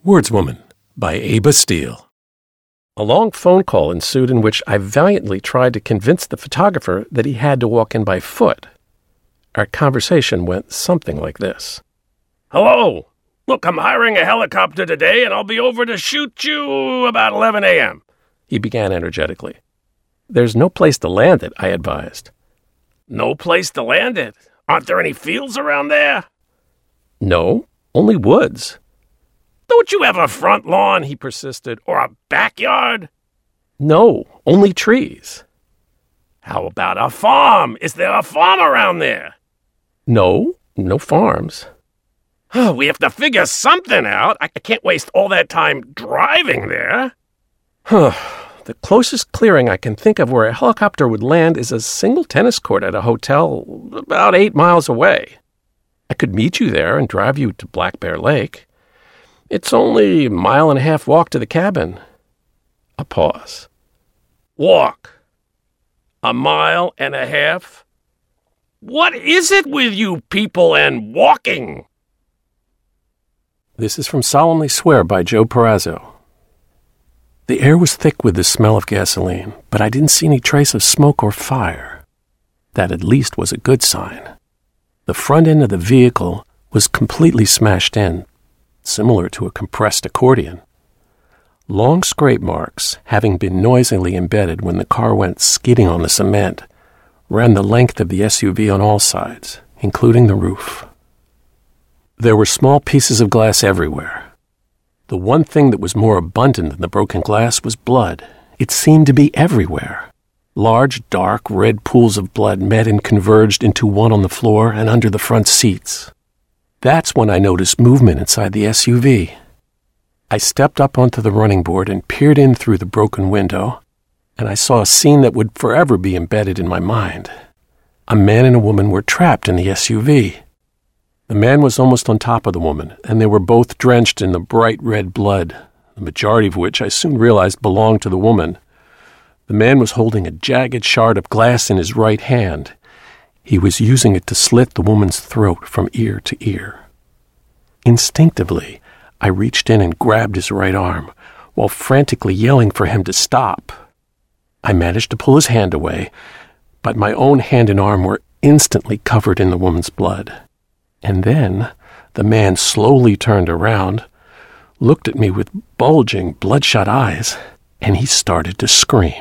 Wordswoman by Aba Steele. A long phone call ensued in which I valiantly tried to convince the photographer that he had to walk in by foot. Our conversation went something like this. Hello. Look, I'm hiring a helicopter today, and I'll be over to shoot you about 11 a.m., he began energetically. There's no place to land it, I advised. No place to land it? Aren't there any fields around there? No, only woods. Don't you have a front lawn, he persisted, or a backyard? No, only trees. How about a farm? Is there a farm around there? No farms. We have to figure something out. I can't waste all that time driving there. The closest clearing I can think of where a helicopter would land is a single tennis court at a hotel about 8 miles away. I could meet you there and drive you to Black Bear Lake. It's only a 1.5 mile walk to the cabin. A pause. Walk? 1.5 miles? What is it with you people and walking? This is from Solemnly Swear by Joe Perazzo. The air was thick with the smell of gasoline, but I didn't see any trace of smoke or fire. That at least was a good sign. The front end of the vehicle was completely smashed in, similar to a compressed accordion. Long scrape marks, having been noisily embedded when the car went skidding on the cement, ran the length of the SUV on all sides, including the roof. There were small pieces of glass everywhere. The one thing that was more abundant than the broken glass was blood. It seemed to be everywhere. Large, dark, red pools of blood met and converged into one on the floor and under the front seats. That's when I noticed movement inside the SUV. I stepped up onto the running board and peered in through the broken window, and I saw a scene that would forever be embedded in my mind. A man and a woman were trapped in the SUV. The man was almost on top of the woman, and they were both drenched in the bright red blood, the majority of which I soon realized belonged to the woman. The man was holding a jagged shard of glass in his right hand. He was using it to slit the woman's throat from ear to ear. Instinctively, I reached in and grabbed his right arm, while frantically yelling for him to stop. I managed to pull his hand away, but my own hand and arm were instantly covered in the woman's blood. And then the man slowly turned around, looked at me with bulging, bloodshot eyes, and he started to scream.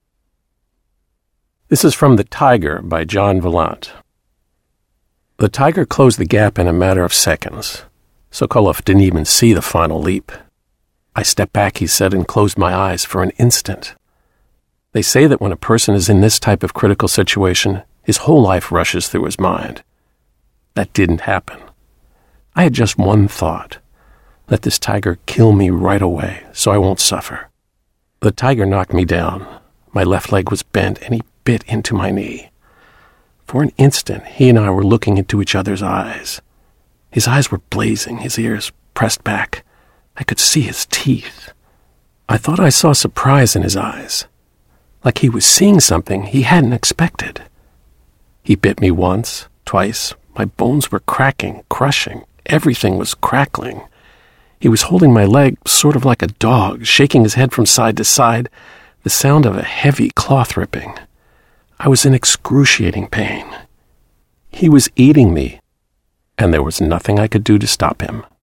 This is from The Tiger by John Vaillant. The tiger closed the gap in a matter of seconds. Sokolov didn't even see the final leap. I stepped back, he said, and closed my eyes for an instant. They say that when a person is in this type of critical situation, his whole life rushes through his mind. That didn't happen. I had just one thought. Let this tiger kill me right away so I won't suffer. The tiger knocked me down. My left leg was bent and he bit into my knee. For an instant, he and I were looking into each other's eyes. His eyes were blazing, his ears pressed back. I could see his teeth. I thought I saw surprise in his eyes, like he was seeing something he hadn't expected. He bit me once, twice. My bones were cracking, crushing. Everything was crackling. He was holding my leg sort of like a dog, shaking his head from side to side, the sound of a heavy cloth ripping. I was in excruciating pain. He was eating me, and there was nothing I could do to stop him.